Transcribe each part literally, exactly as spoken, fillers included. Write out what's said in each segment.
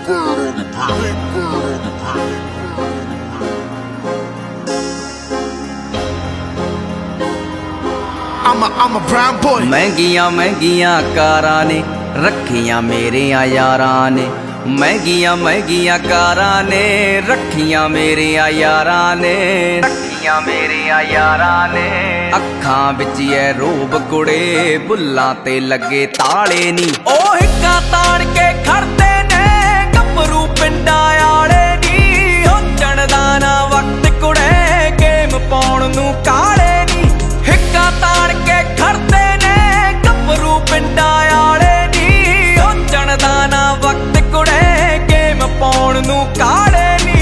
I'm a, I'm a brown boy। महंगियां महंगियां कारां ने रखियां मेरियां यारां ने, महंगियां महंगियां कारां ने रखियां मेरियां यारां ने, रखियां मेरियां यारां ने। अखां विच ऐ रूप कुड़े बुल्लां ते लगे ताले नी, ओ हिक्का ताण के खड़दे ने गभरू पिंडां आले नी। हो चढ़दा ना वक्त कुड़े गेम पाउण नूं काले नी, हिक्का ताण के खड़दे ने गभरू पिंडां आले नी। हो चढ़दा ना वक्त कुड़े गेम पाउण नूं काले नी।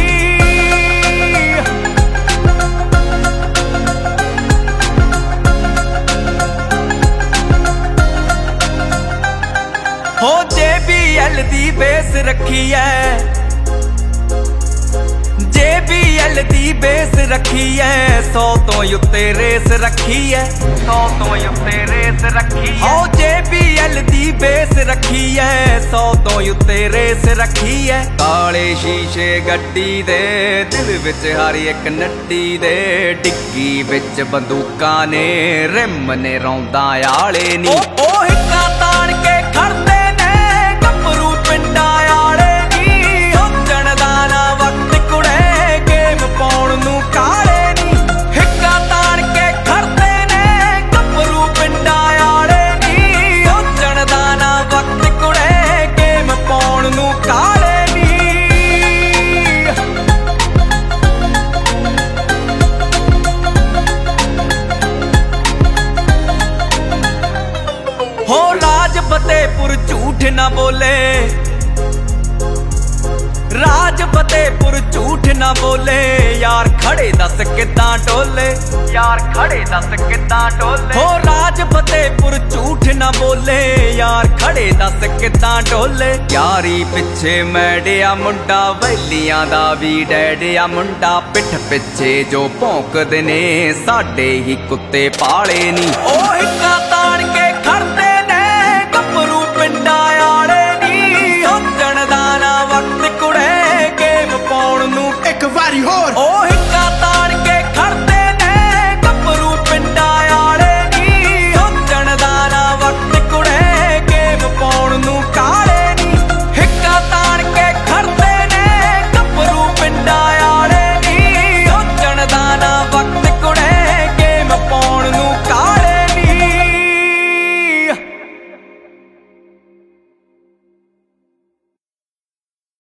हो जे बी एल दी बेस रखी है, जे बी एल दी बेस रखी है, सौ तो उत्ते रेस रखी है, सौ तो उत्ते रेस रखी है। हो जे बी एल दी बेस रखी है, सौ तो उत्ते रेस रखी है। काले शीशे गड्डी दे दिल विच हर एक नड्डी दे, डिग्गी विच बंदूकां ने रिम ने रौंदा आले नी। ओ, ओ हिक्का ताण के खड़दे ने गभरू पिंडां आले नी। हो चढ़दा ना वक्त कुड़े गेम पाउण नूं काले नी, हिक्का ताण के खड़दे ने गभरू पिंडां आले नी। हो चढ़दा ना वक्त कुड़े गेम पाउण नूं काले नी। हो राज फतेहपुर झूठ ना बोले, राज फतेहपुर झूठ ना बोले। यार खड़े दस किदां डोले, यार खड़े दस किदां डोले। हो राज फतेहपुर झूठ ना बोले, यार खड़े दस किदां डोले। यारी पिछे मैडिया मुंडा वैलियां दा भी डैडिया मुंडा, पिठ पिछे जो भौंकदे ने साडे ही कुत्ते पाले नी। ओ हिक्का